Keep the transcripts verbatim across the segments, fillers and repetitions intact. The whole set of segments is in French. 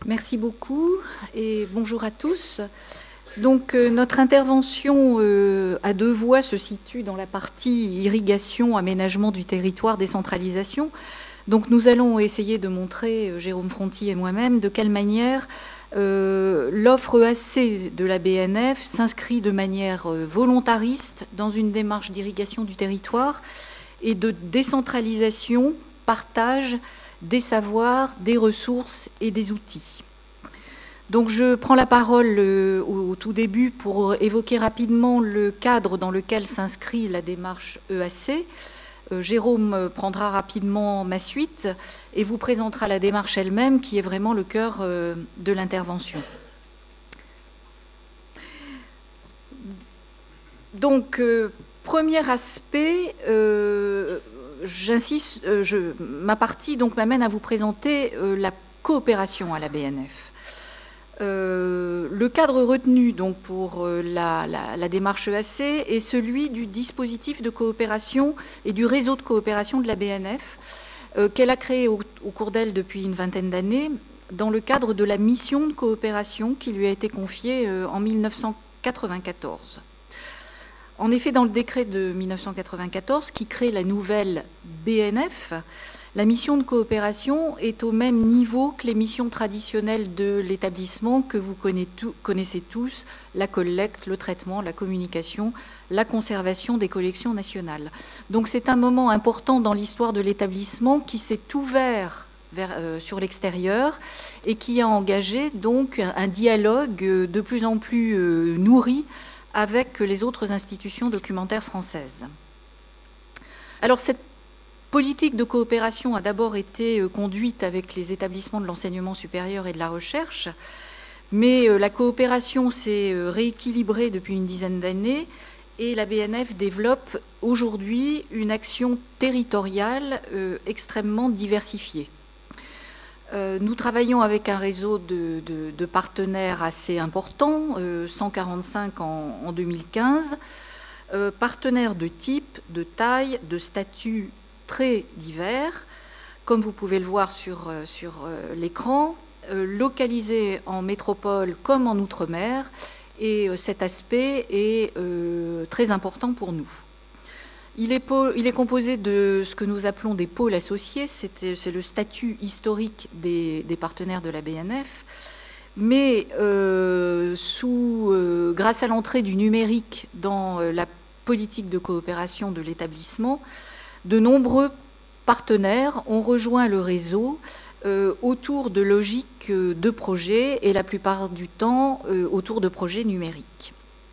Merci beaucoup et bonjour à tous. Donc, euh, notre intervention euh, à deux voix se situe dans la partie irrigation, aménagement du territoire, décentralisation. Donc, nous allons essayer de montrer, euh, Jérôme Fronti et moi-même, de quelle manière euh, l'offre E A C de la B N F s'inscrit de manière euh, volontariste dans une démarche d'irrigation du territoire et de décentralisation, partage des savoirs, des ressources et des outils. Donc je prends la parole euh, au, au tout début pour évoquer rapidement le cadre dans lequel s'inscrit la démarche E A C. Euh, Jérôme prendra rapidement ma suite et vous présentera la démarche elle-même qui est vraiment le cœur euh, de l'intervention. Donc, euh, premier aspect, euh, j'insiste, euh, je, ma partie donc m'amène à vous présenter euh, la coopération à la B N F. Euh, le cadre retenu donc pour euh, la, la, la démarche E A C est celui du dispositif de coopération et du réseau de coopération de la B N F euh, qu'elle a créé au, au cours d'elle depuis une vingtaine d'années dans le cadre de la mission de coopération qui lui a été confiée euh, en mille neuf cent quatre-vingt-quatorze. En effet, dans le décret de mille neuf cent quatre-vingt-quatorze qui crée la nouvelle B N F, la mission de coopération est au même niveau que les missions traditionnelles de l'établissement que vous connaissez tous, la collecte, le traitement, la communication, la conservation des collections nationales. Donc c'est un moment important dans l'histoire de l'établissement qui s'est ouvert vers, euh, sur l'extérieur et qui a engagé donc un dialogue de plus en plus euh, nourri avec les autres institutions documentaires françaises. Alors cette politique de coopération a d'abord été conduite avec les établissements de l'enseignement supérieur et de la recherche, mais la coopération s'est rééquilibrée depuis une dizaine d'années et la B N F développe aujourd'hui une action territoriale extrêmement diversifiée. Nous travaillons avec un réseau de, de, de partenaires assez important, cent quarante-cinq en, en deux mille quinze, partenaires de type, de taille, de statut très divers, comme vous pouvez le voir sur, sur l'écran, localisés en métropole comme en outre-mer, et cet aspect est euh, très important pour nous. Il est, il est composé de ce que nous appelons des pôles associés, c'est le statut historique des, des partenaires de la B N F, mais euh, sous, euh, grâce à l'entrée du numérique dans la politique de coopération de l'établissement, de nombreux partenaires ont rejoint le réseau euh, autour de logiques de projets et la plupart du temps euh, autour de projets numériques.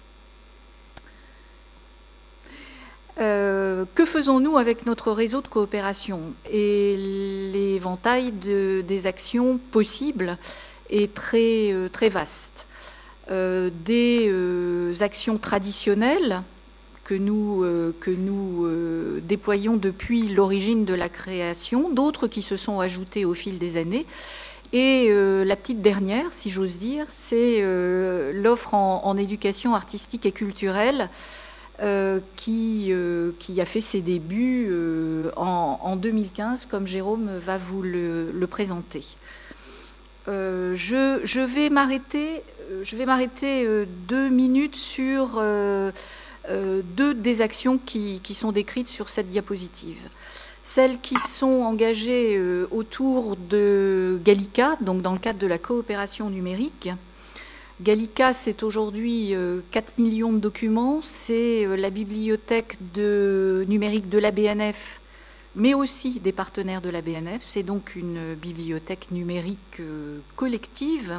Euh, que faisons-nous avec notre réseau de coopération? Et l'éventail de, des actions possibles est très, euh, très vaste. Euh, des euh, actions traditionnelles que nous, euh, que nous euh, déployons depuis l'origine de la création, d'autres qui se sont ajoutées au fil des années. Et euh, la petite dernière, si j'ose dire, c'est euh, l'offre en, en éducation artistique et culturelle euh, qui, euh, qui a fait ses débuts euh, en, en deux mille quinze, comme Jérôme va vous le, le présenter. Euh, je, je vais m'arrêter je vais m'arrêter euh, deux minutes sur euh, Euh, deux des actions qui, qui sont décrites sur cette diapositive. Celles qui sont engagées euh, autour de Gallica, donc dans le cadre de la coopération numérique. Gallica, c'est aujourd'hui euh, quatre millions de documents, c'est euh, la bibliothèque de, numérique de la B N F, mais aussi des partenaires de la B N F. C'est donc une bibliothèque numérique euh, collective.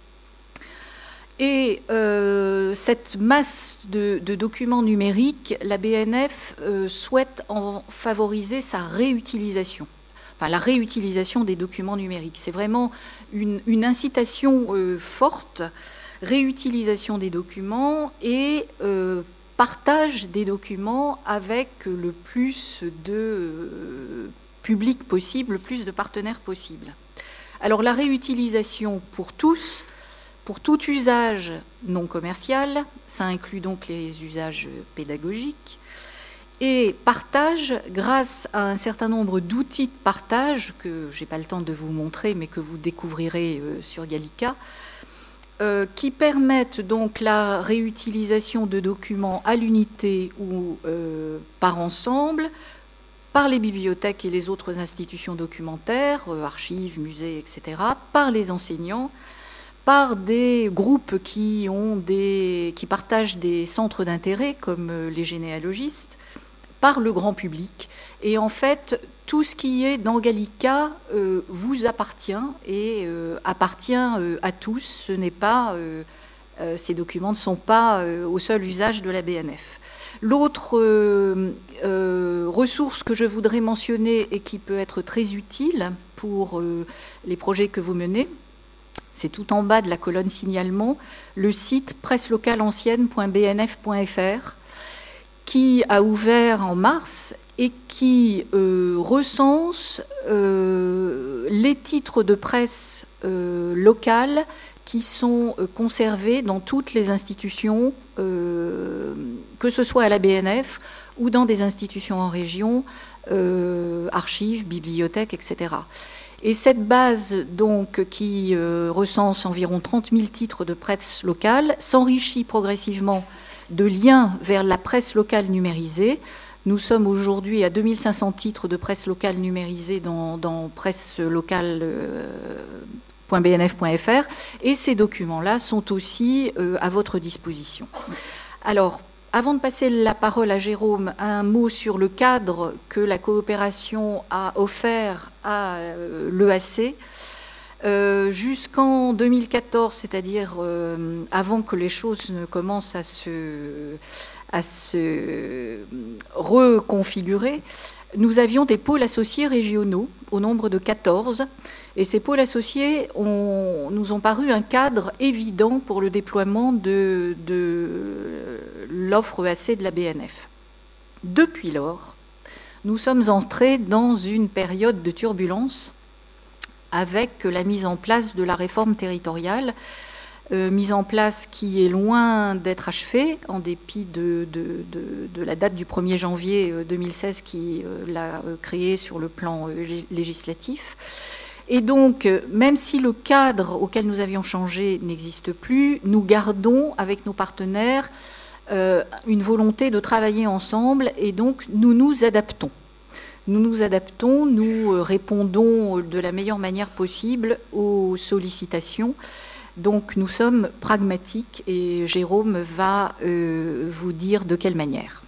Et euh, cette masse de, de documents numériques, la B N F euh, souhaite en favoriser sa réutilisation, enfin la réutilisation des documents numériques. C'est vraiment une, une incitation euh, forte, réutilisation des documents et euh, partage des documents avec le plus de euh, public possible, le plus de partenaires possible. Alors la réutilisation pour tous, pour tout usage non commercial, ça inclut donc les usages pédagogiques, et partage grâce à un certain nombre d'outils de partage que je n'ai pas le temps de vous montrer, mais que vous découvrirez sur Gallica, euh, qui permettent donc la réutilisation de documents à l'unité ou euh, par ensemble, par les bibliothèques et les autres institutions documentaires, euh, archives, musées, et cetera, par les enseignants, par des groupes qui, ont des, qui partagent des centres d'intérêt, comme les généalogistes, par le grand public. Et en fait, tout ce qui est dans Gallica euh, vous appartient et euh, appartient euh, à tous. Ce n'est pas, euh, euh, ces documents ne sont pas euh, au seul usage de la B N F. L'autre euh, euh, ressource que je voudrais mentionner et qui peut être très utile pour euh, les projets que vous menez, c'est tout en bas de la colonne signalement, le site presselocalancienne point b n f point f r, qui a ouvert en mars et qui euh, recense euh, les titres de presse euh, locales qui sont euh, conservés dans toutes les institutions, euh, que ce soit à la B N F ou dans des institutions en région, euh, archives, bibliothèques, et cetera. Et cette base, donc, qui euh, recense environ trente mille titres de presse locale, s'enrichit progressivement de liens vers la presse locale numérisée. Nous sommes aujourd'hui à deux mille cinq cents titres de presse locale numérisée dans, dans presselocale point b n f point f r, et ces documents-là sont aussi euh, à votre disposition. Alors, avant de passer la parole à Jérôme, un mot sur le cadre que la coopération a offert à euh, l'E A C. Euh, jusqu'en deux mille quatorze, c'est-à-dire euh, avant que les choses ne commencent à se, à se reconfigurer, nous avions des pôles associés régionaux au nombre de quatorze, et ces pôles associés ont, nous ont paru un cadre évident pour le déploiement de, de l'offre E A C de la B N F. Depuis lors, nous sommes entrés dans une période de turbulence avec la mise en place de la réforme territoriale, euh, mise en place qui est loin d'être achevée, en dépit de, de, de, de la date du premier janvier deux mille seize qui euh, l'a créée sur le plan euh, législatif. Et donc, même si le cadre auquel nous avions changé n'existe plus, nous gardons avec nos partenaires euh, une volonté de travailler ensemble, et donc nous nous adaptons. Nous nous adaptons, nous répondons de la meilleure manière possible aux sollicitations. Donc nous sommes pragmatiques, et Jérôme va euh, vous dire de quelle manière.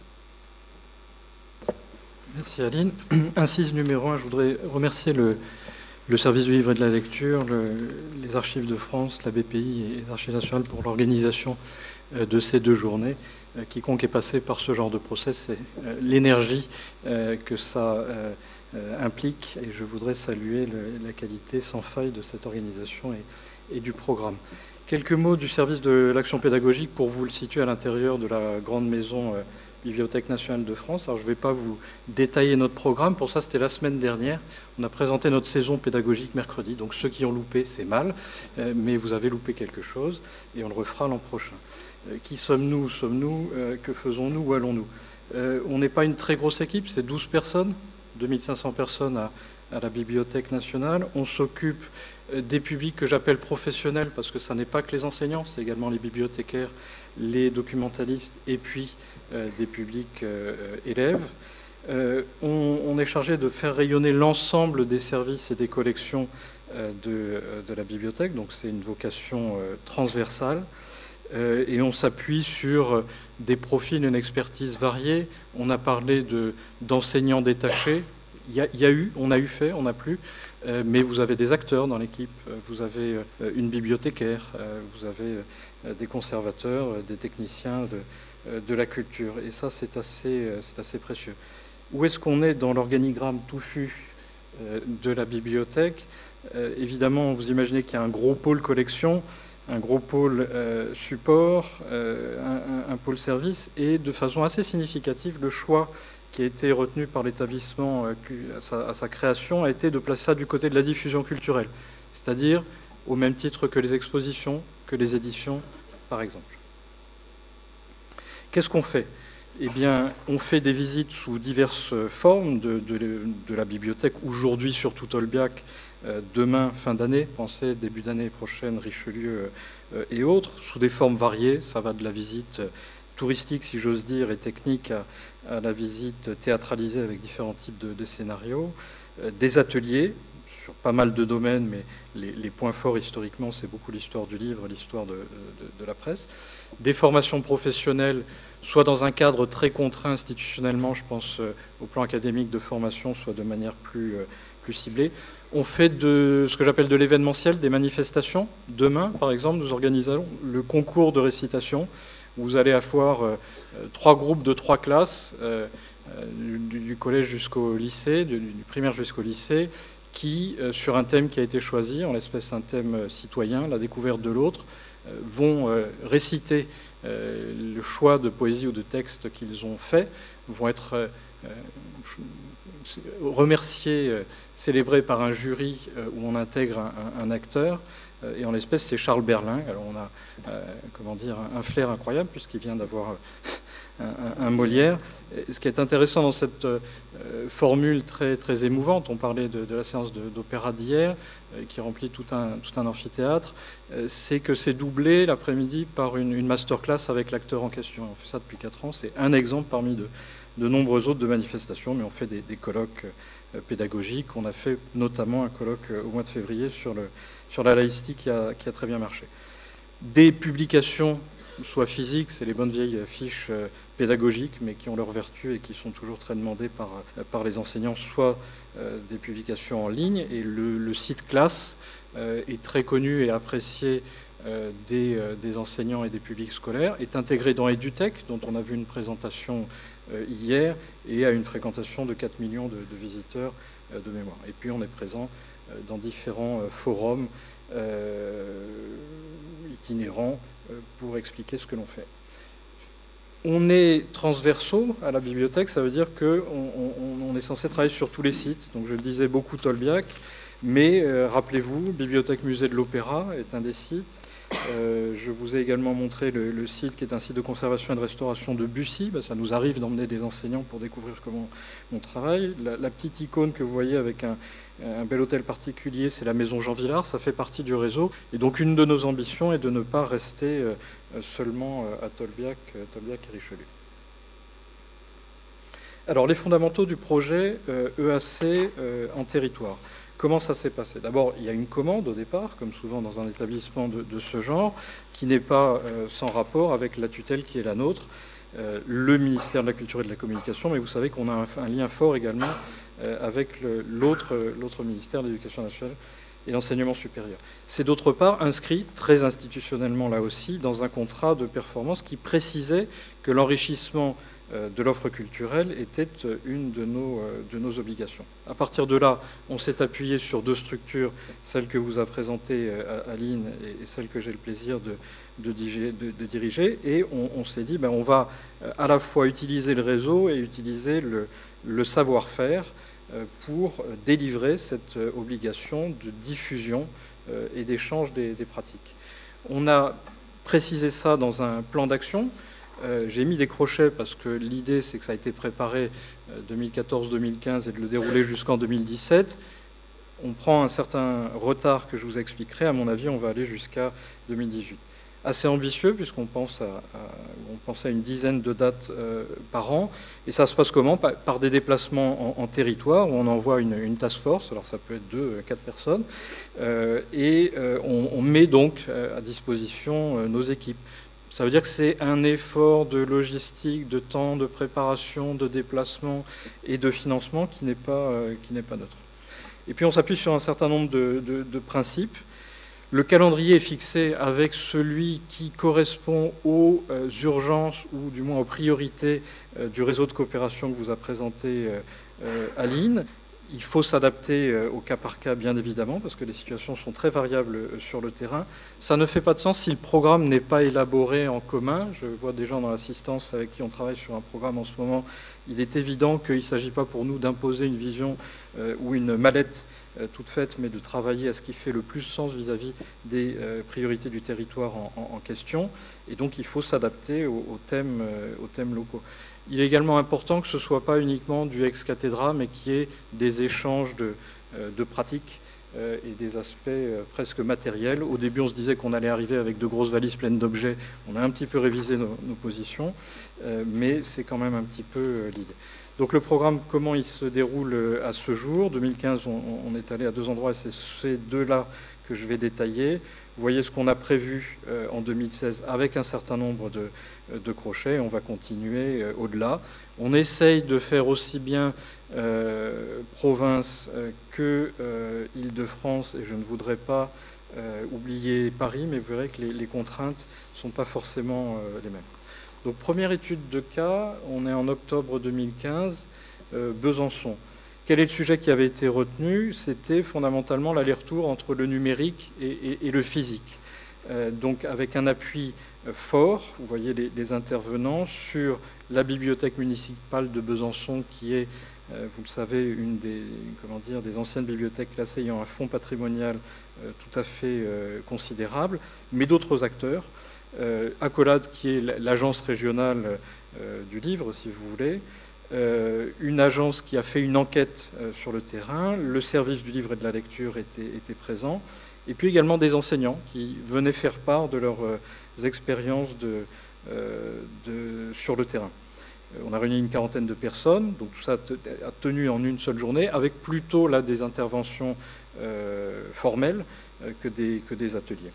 Merci Aline. Incise numéro un, je voudrais remercier le, le service du livre et de la lecture, le, les Archives de France, la B P I et les Archives nationales pour l'organisation de ces deux journées. Quiconque est passé par ce genre de process, c'est l'énergie que ça implique, et je voudrais saluer la qualité sans faille de cette organisation et, et du programme. Quelques mots du service de l'action pédagogique pour vous le situer à l'intérieur de la grande maison Bibliothèque nationale de France. Alors je ne vais pas vous détailler notre programme, pour ça c'était la semaine dernière. On a présenté notre saison pédagogique mercredi, donc ceux qui ont loupé, c'est mal, mais vous avez loupé quelque chose, et on le refera l'an prochain. Qui sommes-nous, sommes-nous, euh, que faisons-nous, où allons-nous? euh, On n'est pas une très grosse équipe, c'est douze personnes, deux mille cinq cents personnes à, à la Bibliothèque nationale. On s'occupe des publics que j'appelle professionnels, parce que ça n'est pas que les enseignants, c'est également les bibliothécaires, les documentalistes, et puis euh, des publics euh, élèves. Euh, on, on est chargé de faire rayonner l'ensemble des services et des collections euh, de, de la bibliothèque, donc c'est une vocation euh, transversale. Euh, et on s'appuie sur des profils, une expertise variée. On a parlé de, d'enseignants détachés. Il y, a, il y a eu, on a eu fait, on n'a plus, euh, mais vous avez des acteurs dans l'équipe, vous avez euh, une bibliothécaire, euh, vous avez euh, des conservateurs, euh, des techniciens de, euh, de la culture. Et ça, c'est assez, euh, c'est assez précieux. Où est-ce qu'on est dans l'organigramme touffu euh, de la bibliothèque? euh, Évidemment, vous imaginez qu'il y a un gros pôle collection, un gros pôle euh, support, euh, un, un pôle service, et de façon assez significative, le choix qui a été retenu par l'établissement euh, à, sa, à sa création a été de placer ça du côté de la diffusion culturelle, c'est-à-dire au même titre que les expositions, que les éditions, par exemple. Qu'est-ce qu'on fait? eh bien, on fait des visites sous diverses formes de, de, de la bibliothèque, aujourd'hui surtout Tolbiac, euh, demain, fin d'année, pensez début d'année prochaine, Richelieu euh, et autres, sous des formes variées. Ça va de la visite touristique, si j'ose dire, et technique à, à la visite théâtralisée avec différents types de, de scénarios, euh, des ateliers sur pas mal de domaines, mais les, les points forts historiquement, c'est beaucoup l'histoire du livre, l'histoire de, de, de la presse, des formations professionnelles, soit dans un cadre très contraint institutionnellement, je pense euh, au plan académique de formation, soit de manière plus, euh, plus ciblée. On fait de ce que j'appelle de l'événementiel, des manifestations. Demain, par exemple, nous organisons le concours de récitation. Vous allez avoir euh, trois groupes de trois classes, euh, du, du collège jusqu'au lycée, du, du primaire jusqu'au lycée, qui, euh, sur un thème qui a été choisi, en l'espèce un thème citoyen, la découverte de l'autre, euh, vont euh, réciter euh, le choix de poésie ou de texte qu'ils ont fait, vont être euh, remerciés, euh, célébrés par un jury euh, où on intègre un, un, un acteur. Et en l'espèce, c'est Charles Berlin. Alors on a, euh, comment dire, un flair incroyable puisqu'il vient d'avoir un, un, un Molière. Et ce qui est intéressant dans cette euh, formule très, très émouvante, on parlait de, de la séance d'opéra d'hier, euh, qui remplit tout un, tout un amphithéâtre, euh, c'est que c'est doublé l'après-midi par une, une masterclass avec l'acteur en question. On fait ça depuis quatre ans. C'est un exemple parmi de, de nombreux autres de manifestations, mais on fait des, des colloques euh, pédagogiques. On a fait notamment un colloque euh, au mois de février sur le sur la laïcité qui a, qui a très bien marché. Des publications, soit physiques, c'est les bonnes vieilles fiches pédagogiques, mais qui ont leur vertu et qui sont toujours très demandées par, par les enseignants, soit euh, des publications en ligne. Et le, le site classe euh, est très connu et apprécié euh, des, euh, des enseignants et des publics scolaires, est intégré dans EduTech, dont on a vu une présentation euh, hier, et a une fréquentation de quatre millions de, de visiteurs euh, de mémoire. Et puis on est présent dans différents forums euh, itinérants euh, pour expliquer ce que l'on fait. On est transversaux à la bibliothèque, ça veut dire qu'on on, on est censé travailler sur tous les sites. Donc je le disais, beaucoup Tolbiac, mais euh, rappelez-vous, Bibliothèque Musée de l'Opéra est un des sites. Euh, je vous ai également montré le, le site qui est un site de conservation et de restauration de Bussy. Ben, ça nous arrive d'emmener des enseignants pour découvrir comment on travaille. La, la petite icône que vous voyez avec un, un bel hôtel particulier, c'est la maison Jean Villard, ça fait partie du réseau. Et donc une de nos ambitions est de ne pas rester euh, seulement à Tolbiac, Tolbiac et Richelieu. Alors les fondamentaux du projet euh, E A C euh, en territoire. Comment ça s'est passé? D'abord, il y a une commande au départ, comme souvent dans un établissement de, de ce genre, qui n'est pas euh, sans rapport avec la tutelle qui est la nôtre, euh, le ministère de la Culture et de la Communication, mais vous savez qu'on a un, un lien fort également euh, avec l'autre ministère de l'Éducation nationale et l'enseignement supérieur. C'est d'autre part inscrit, très institutionnellement là aussi, dans un contrat de performance qui précisait que l'enrichissement de l'offre culturelle était une de nos, de nos obligations. À partir de là, on s'est appuyé sur deux structures, celle que vous a présentée Aline et celle que j'ai le plaisir de, de, de, de diriger, et on, on s'est dit ben, on va à la fois utiliser le réseau et utiliser le, le savoir-faire pour délivrer cette obligation de diffusion et d'échange des, des pratiques. On a précisé ça dans un plan d'action. Euh, j'ai mis des crochets parce que l'idée, c'est que ça a été préparé euh, deux mille quatorze deux mille quinze et de le dérouler jusqu'en deux mille dix-sept. On prend un certain retard que je vous expliquerai. À mon avis, on va aller jusqu'à deux mille dix-huit. Assez ambitieux, puisqu'on pense à, à, on pense à une dizaine de dates euh, par an. Et ça se passe comment? Par, par des déplacements en, en territoire, où on envoie une, une task force, alors ça peut être deux, quatre personnes, euh, et euh, on, on met donc à disposition euh, nos équipes. Ça veut dire que c'est un effort de logistique, de temps, de préparation, de déplacement et de financement qui n'est pas, euh, qui n'est pas neutre. Et puis on s'appuie sur un certain nombre de, de, de principes. Le calendrier est fixé avec celui qui correspond aux euh, urgences ou du moins aux priorités euh, du réseau de coopération que vous a présenté euh, euh, Aline. Il faut s'adapter au cas par cas, bien évidemment, parce que les situations sont très variables sur le terrain. Ça ne fait pas de sens si le programme n'est pas élaboré en commun. Je vois des gens dans l'assistance avec qui on travaille sur un programme en ce moment. Il est évident qu'il ne s'agit pas pour nous d'imposer une vision euh, ou une mallette euh, toute faite, mais de travailler à ce qui fait le plus sens vis-à-vis des euh, priorités du territoire en, en, en question. Et donc il faut s'adapter aux, aux, thèmes, euh, aux thèmes locaux. Il est également important que ce ne soit pas uniquement du ex cathedra, mais qu'il y ait des échanges de, euh, de pratiques euh, et des aspects euh, presque matériels. Au début, on se disait qu'on allait arriver avec de grosses valises pleines d'objets. On a un petit peu révisé nos, nos positions, euh, mais c'est quand même un petit peu euh, l'idée. Donc le programme, comment il se déroule à ce jour? deux mille quinze, on, on est allé à deux endroits, et c'est ces deux-là que je vais détailler. Vous voyez ce qu'on a prévu euh, en deux mille seize avec un certain nombre de, de crochets. On va continuer euh, au-delà. On essaye de faire aussi bien euh, province euh, que euh, Île-de-France, et je ne voudrais pas euh, oublier Paris, mais vous verrez que les, les contraintes ne sont pas forcément euh, les mêmes. Donc première étude de cas, on est en octobre deux mille quinze, euh, Besançon. Quel est le sujet qui avait été retenu? C'était fondamentalement l'aller-retour entre le numérique et, et, et le physique. Euh, donc avec un appui fort, vous voyez les, les intervenants, sur la bibliothèque municipale de Besançon, qui est, euh, vous le savez, une des, comment dire, des anciennes bibliothèques classées ayant un fonds patrimonial euh, tout à fait euh, considérable, mais d'autres acteurs. Euh, Accolade, qui est l'agence régionale euh, du livre, si vous voulez, euh, une agence qui a fait une enquête euh, sur le terrain, le service du livre et de la lecture était, était présent, et puis également des enseignants qui venaient faire part de leurs euh, expériences de, euh, de, sur le terrain. Euh, on a réuni une quarantaine de personnes, donc tout ça a tenu en une seule journée, avec plutôt là des interventions euh, formelles euh, que, des, que des ateliers.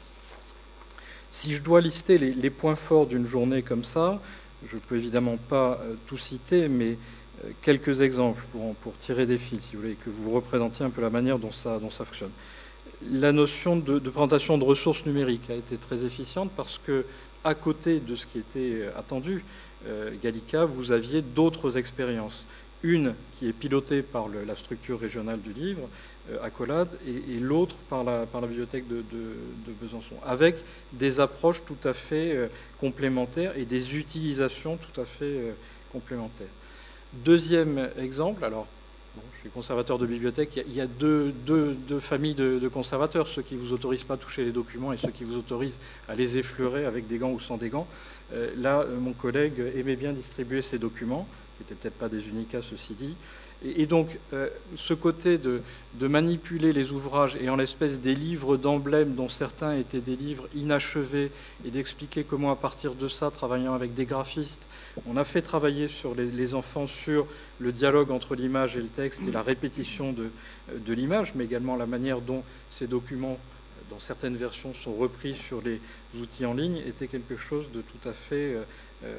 Si je dois lister les, les points forts d'une journée comme ça, je ne peux évidemment pas euh, tout citer, mais euh, quelques exemples pour, pour tirer des fils, si vous voulez, que vous représentiez un peu la manière dont ça, dont ça fonctionne. La notion de, de présentation de ressources numériques a été très efficiente parce que, à côté de ce qui était attendu, euh, Gallica, vous aviez d'autres expériences. Une qui est pilotée par le, la structure régionale du livre, euh, Accolade, et, et l'autre par la, par la bibliothèque de, de, de Besançon, avec des approches tout à fait euh, complémentaires et des utilisations tout à fait euh, complémentaires. Deuxième exemple, alors bon, je suis conservateur de bibliothèque, il y a, il y a deux, deux, deux familles de, de conservateurs, ceux qui ne vous autorisent pas à toucher les documents et ceux qui vous autorisent à les effleurer avec des gants ou sans des gants. Euh, là, mon collègue aimait bien distribuer ces documents, qui n'étaient peut-être pas des unicats, ceci dit. Et, et donc, euh, ce côté de, de manipuler les ouvrages et en l'espèce des livres d'emblèmes, dont certains étaient des livres inachevés, et d'expliquer comment, à partir de ça, travaillant avec des graphistes, on a fait travailler sur les, les enfants sur le dialogue entre l'image et le texte et la répétition de, de l'image, mais également la manière dont ces documents, dans certaines versions, sont repris sur les outils en ligne, était quelque chose de tout à fait... Euh,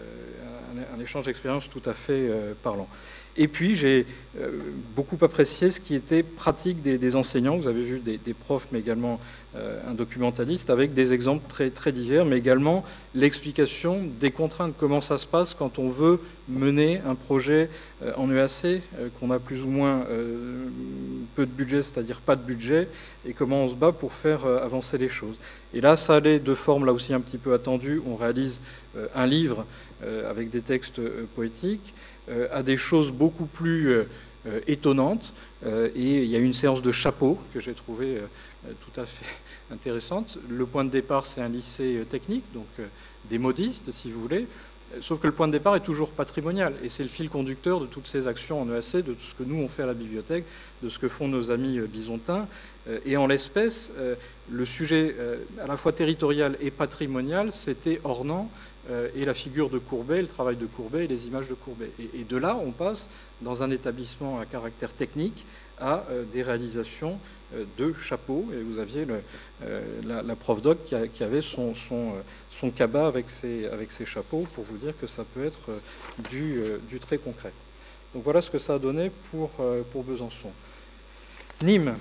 un, un échange d'expérience tout à fait euh, parlant. Et puis, j'ai euh, beaucoup apprécié ce qui était pratique des, des enseignants. Vous avez vu des, des profs, mais également euh, un documentaliste, avec des exemples très, très divers, mais également l'explication des contraintes. Comment ça se passe quand on veut mener un projet euh, en E A C, euh, qu'on a plus ou moins euh, peu de budget, c'est-à-dire pas de budget, et comment on se bat pour faire euh, avancer les choses. Et là, ça allait de forme, là aussi un petit peu attendue. On réalise euh, un livre euh, avec des textes euh, poétiques, euh, à des choses beaucoup plus euh, euh, étonnantes. Euh, et il y a une séance de chapeau que j'ai trouvée euh, tout à fait intéressante. Le point de départ, c'est un lycée euh, technique, donc euh, des modistes, si vous voulez. Sauf que le point de départ est toujours patrimonial, et c'est le fil conducteur de toutes ces actions en E A C, de tout ce que nous on fait à la bibliothèque, de ce que font nos amis bisontins. Et en l'espèce, le sujet à la fois territorial et patrimonial, c'était Ornans et la figure de Courbet, le travail de Courbet et les images de Courbet. Et de là, on passe dans un établissement à caractère technique à des réalisations de chapeaux, et vous aviez le, euh, la, la prof doc qui, a, qui avait son, son, son cabas avec ses, avec ses chapeaux, pour vous dire que ça peut être du, euh, du très concret. Donc voilà ce que ça a donné pour, euh, pour Besançon. Nîmes,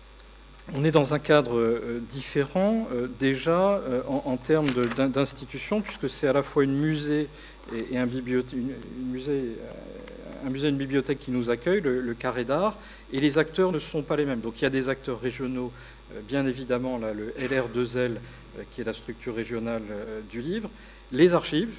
on est dans un cadre euh, différent euh, déjà euh, en, en termes d'institution, puisque c'est à la fois une musée et, et un, bibliothèque, une, une musée, euh, un musée et une bibliothèque qui nous accueille, le, le Carré d'Art, et les acteurs ne sont pas les mêmes. Donc il y a des acteurs régionaux, euh, bien évidemment, là, le L R deux L, euh, qui est la structure régionale euh, du livre, les archives,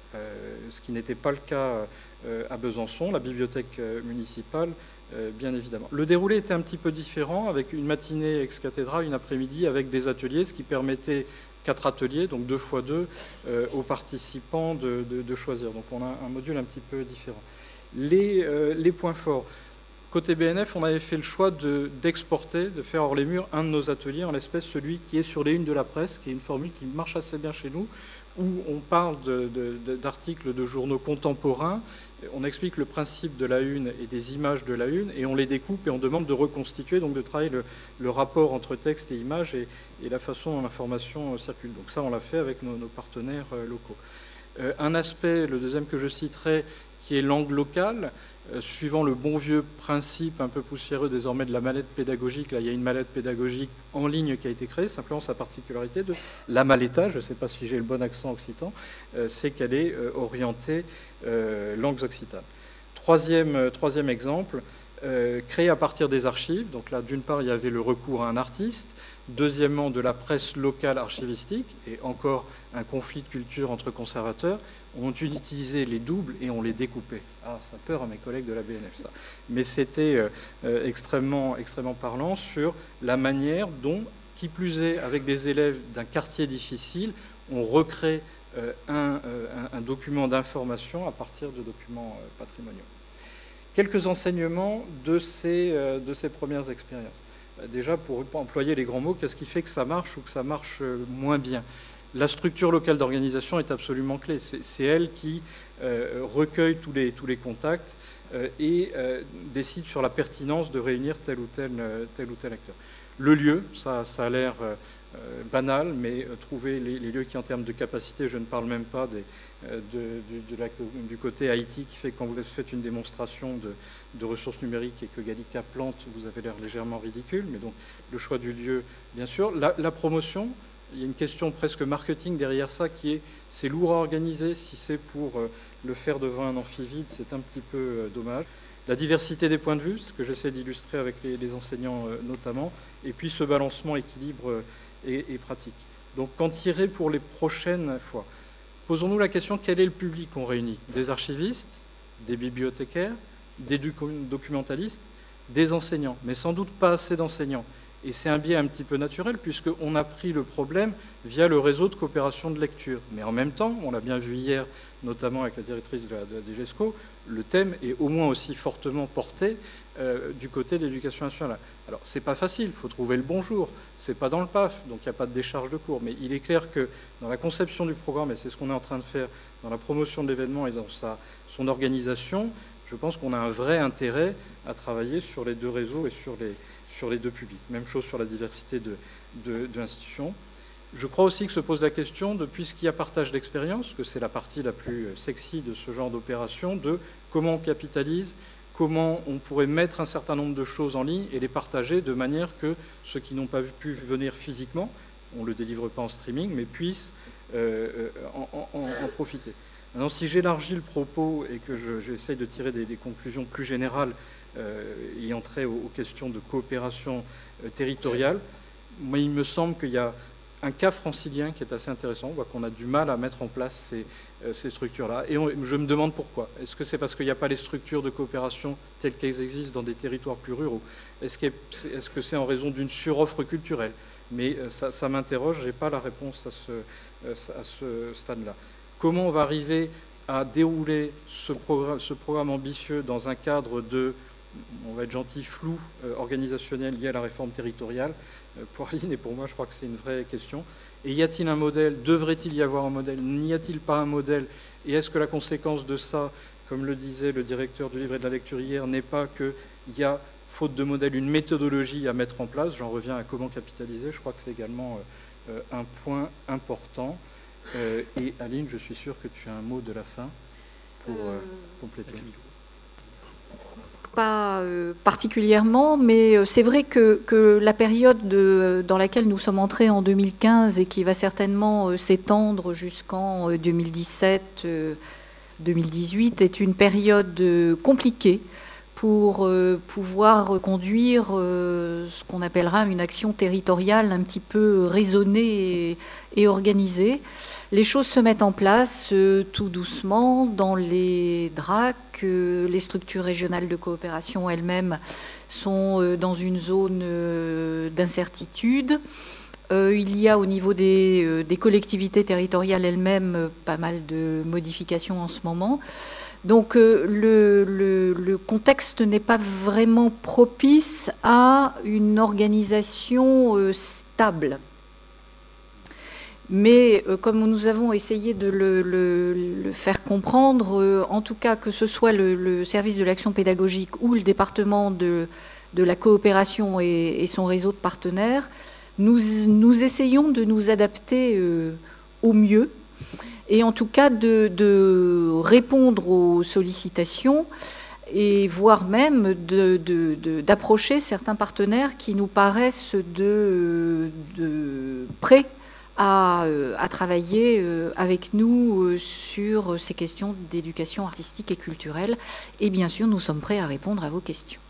euh, ce qui n'était pas le cas euh, à Besançon, la bibliothèque euh, municipale, euh, bien évidemment. Le déroulé était un petit peu différent, avec une matinée ex-cathédrale, une après-midi avec des ateliers, ce qui permettait quatre ateliers, donc deux fois deux, euh, aux participants de, de, de choisir. Donc on a un module un petit peu différent. Les, euh, les points forts. Côté B N F, on avait fait le choix de, d'exporter, de faire hors les murs un de nos ateliers, en l'espèce celui qui est sur les unes de la presse, qui est une formule qui marche assez bien chez nous, où on parle de, de, d'articles de journaux contemporains, on explique le principe de la une et des images de la une, et on les découpe et on demande de reconstituer, donc de travailler le, le rapport entre texte et image et, et la façon dont l'information circule. Donc ça, on l'a fait avec nos, nos partenaires locaux. Euh, un aspect, le deuxième que je citerai, qui est langue locale, euh, suivant le bon vieux principe un peu poussiéreux désormais de la mallette pédagogique. Là, il y a une mallette pédagogique en ligne qui a été créée, simplement sa particularité de la Malletta, je ne sais pas si j'ai le bon accent occitan, euh, c'est qu'elle est euh, orientée euh, langues occitanes. Troisième, euh, troisième exemple, euh, créé à partir des archives. Donc là, d'une part, il y avait le recours à un artiste. Deuxièmement, de la presse locale archivistique, et encore un conflit de culture entre conservateurs. On utilisait les doubles et on les découpait. Ah, ça a peur à mes collègues de la B N F, ça. Mais c'était euh, extrêmement, extrêmement parlant sur la manière dont, qui plus est, avec des élèves d'un quartier difficile, on recrée euh, un, euh, un, un document d'information à partir de documents euh, patrimoniaux. Quelques enseignements de ces, euh, de ces premières expériences. Déjà, pour employer les grands mots, qu'est-ce qui fait que ça marche ou que ça marche moins bien? La structure locale d'organisation est absolument clé. C'est elle qui euh, recueille tous les, tous les contacts euh, et euh, décide sur la pertinence de réunir tel ou tel, tel, ou tel acteur. Le lieu, ça, ça a l'air euh, banal, mais euh, trouver les, les lieux qui, en termes de capacité, je ne parle même pas des, euh, de, de, de la, du côté I T, qui fait que quand vous faites une démonstration de, de ressources numériques et que Gallica plante, vous avez l'air légèrement ridicule, mais donc le choix du lieu, bien sûr. La, la promotion, il y a une question presque marketing derrière ça qui est, c'est lourd à organiser, si c'est pour euh, le faire devant un amphi vide, c'est un petit peu euh, dommage. La diversité des points de vue, ce que j'essaie d'illustrer avec les, les enseignants euh, notamment, et puis ce balancement équilibre euh, et, et pratique. Donc qu'en tirer pour les prochaines fois? Posons-nous la question, quel est le public qu'on réunit? Des archivistes, des bibliothécaires, des documentalistes, des enseignants, mais sans doute pas assez d'enseignants. Et c'est un biais un petit peu naturel, puisqu'on a pris le problème via le réseau de coopération de lecture. Mais en même temps, on l'a bien vu hier, notamment avec la directrice de la, de la D G E S C O, le thème est au moins aussi fortement porté euh, du côté de l'éducation nationale. Alors, c'est pas facile, il faut trouver le bon jour, c'est pas dans le P A F, donc il n'y a pas de décharge de cours. Mais il est clair que dans la conception du programme, et c'est ce qu'on est en train de faire dans la promotion de l'événement et dans sa, son organisation, je pense qu'on a un vrai intérêt à travailler sur les deux réseaux et sur les, sur les deux publics. Même chose sur la diversité de, de, de l'institution. Je crois aussi que se pose la question, de, puisqu'il y a partage d'expérience, que c'est la partie la plus sexy de ce genre d'opération, de comment on capitalise, comment on pourrait mettre un certain nombre de choses en ligne et les partager de manière que ceux qui n'ont pas pu venir physiquement, on ne le délivre pas en streaming, mais puissent euh, en, en, en profiter. Maintenant, si j'élargis le propos et que je, j'essaye de tirer des, des conclusions plus générales euh, ayant trait aux, aux questions de coopération euh, territoriale, moi, il me semble qu'il y a un cas francilien qui est assez intéressant. On voit qu'on a du mal à mettre en place ces, euh, ces structures-là. Et on, je me demande pourquoi. Est-ce que c'est parce qu'il n'y a pas les structures de coopération telles qu'elles existent dans des territoires plus ruraux? Est-ce, est-ce que c'est en raison d'une suroffre culturelle? Mais euh, ça, ça m'interroge, je n'ai pas la réponse à ce, euh, à ce stade-là. Comment on va arriver à dérouler ce programme, ce programme ambitieux dans un cadre de, on va être gentil, flou euh, organisationnel lié à la réforme territoriale? euh, Pour Aline et pour moi, je crois que c'est une vraie question. Et y a-t-il un modèle? Devrait-il y avoir un modèle? N'y a-t-il pas un modèle? Et est-ce que la conséquence de ça, comme le disait le directeur du livre et de la lecture hier, n'est pas qu'il y a, faute de modèle, une méthodologie à mettre en place? J'en reviens à comment capitaliser. Je crois que c'est également euh, un point important. Euh, et Aline, je suis sûr que tu as un mot de la fin pour euh, euh, compléter. Pas euh, particulièrement, mais c'est vrai que, que la période de, dans laquelle nous sommes entrés en deux mille quinze et qui va certainement euh, s'étendre jusqu'en deux mille dix-sept, euh, deux mille dix-huit est une période euh, compliquée pour euh, pouvoir conduire euh, ce qu'on appellera une action territoriale un petit peu raisonnée et, et organisée. Les choses se mettent en place euh, tout doucement dans les D R A C. Euh, les structures régionales de coopération elles-mêmes sont euh, dans une zone euh, d'incertitude. Euh, il y a au niveau des, euh, des collectivités territoriales elles-mêmes euh, pas mal de modifications en ce moment. Donc euh, le, le, le contexte n'est pas vraiment propice à une organisation euh, stable. Mais euh, comme nous avons essayé de le, le, le faire comprendre, euh, en tout cas que ce soit le, le service de l'action pédagogique ou le département de, de la coopération et, et son réseau de partenaires, nous, nous essayons de nous adapter euh, au mieux et en tout cas de, de répondre aux sollicitations et voire même de, de, de, d'approcher certains partenaires qui nous paraissent de, de prêts à, à travailler avec nous sur ces questions d'éducation artistique et culturelle. Et bien sûr, nous sommes prêts à répondre à vos questions.